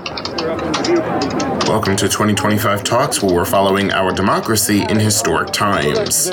Welcome to 2025 Talks, where we're following our democracy in historic times.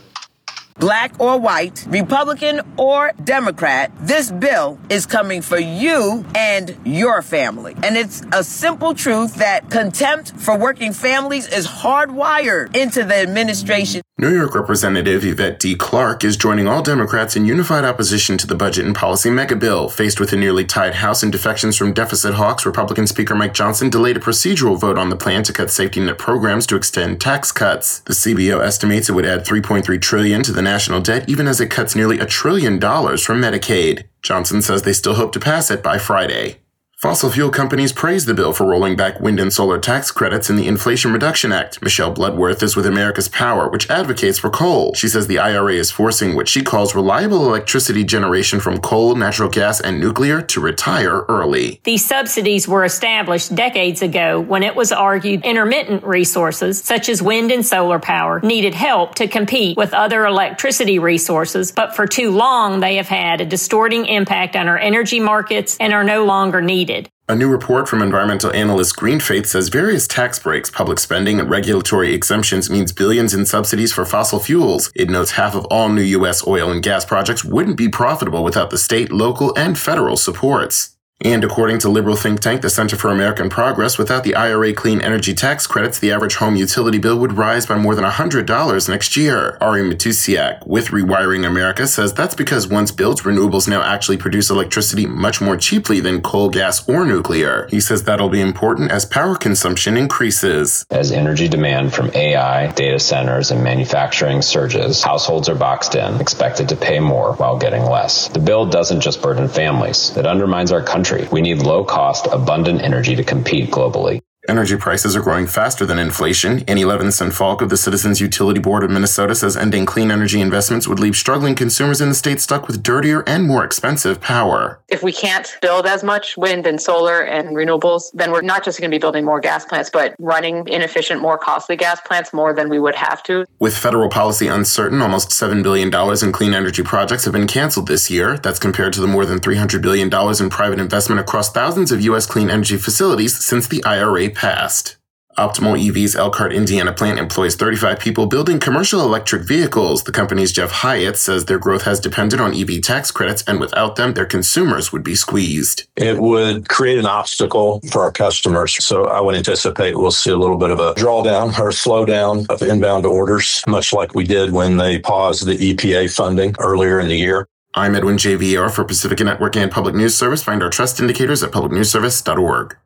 Black or white, Republican or Democrat, this bill is coming for you and your family. And it's a simple truth that contempt for working families is hardwired into the administration. New York Representative Yvette D. Clarke is joining all Democrats in unified opposition to the budget and policy megabill. Faced with a nearly tied House and defections from deficit hawks, Republican Speaker Mike Johnson delayed a procedural vote on the plan to cut safety net programs to extend tax cuts. The CBO estimates it would add $3.3 trillion to the national debt, even as it cuts nearly $1 trillion from Medicaid. Johnson says they still hope to pass it by Friday. Fossil fuel companies praise the bill for rolling back wind and solar tax credits in the Inflation Reduction Act. Michelle Bloodworth is with America's Power, which advocates for coal. She says the IRA is forcing what she calls reliable electricity generation from coal, natural gas, and nuclear to retire early. These subsidies were established decades ago when it was argued intermittent resources, such as wind and solar power, needed help to compete with other electricity resources, but for too long they have had a distorting impact on our energy markets and are no longer needed. A new report from environmental analyst Greenfaith says various tax breaks, public spending, and regulatory exemptions means billions in subsidies for fossil fuels. It notes half of all new U.S. oil and gas projects wouldn't be profitable without the state, local, and federal supports. And according to liberal think tank the Center for American Progress, without the IRA clean energy tax credits, the average home utility bill would rise by more than $100 next year. Ari Matusiak with Rewiring America says that's because once built, renewables now actually produce electricity much more cheaply than coal, gas, or nuclear. He says that'll be important as power consumption increases. As energy demand from AI, data centers, and manufacturing surges, households are boxed in, expected to pay more while getting less. The bill doesn't just burden families. It undermines our country. We need low-cost, abundant energy to compete globally. Energy prices are growing faster than inflation. Annie Levinson-Falk of the Citizens Utility Board of Minnesota says ending clean energy investments would leave struggling consumers in the state stuck with dirtier and more expensive power. If we can't build as much wind and solar and renewables, then we're not just going to be building more gas plants, but running inefficient, more costly gas plants more than we would have to. With federal policy uncertain, almost $7 billion in clean energy projects have been canceled this year. That's compared to the more than $300 billion in private investment across thousands of U.S. clean energy facilities since the IRA passed. Optimal EV's Elkhart, Indiana plant employs 35 people building commercial electric vehicles. The company's Jeff Hyatt says their growth has depended on EV tax credits, and without them, their consumers would be squeezed. It would create an obstacle for our customers. So I would anticipate we'll see a little bit of a drawdown or slowdown of inbound orders, much like we did when they paused the EPA funding earlier in the year. I'm Edwin J. Villar for Pacifica Network and Public News Service. Find our trust indicators at publicnewsservice.org.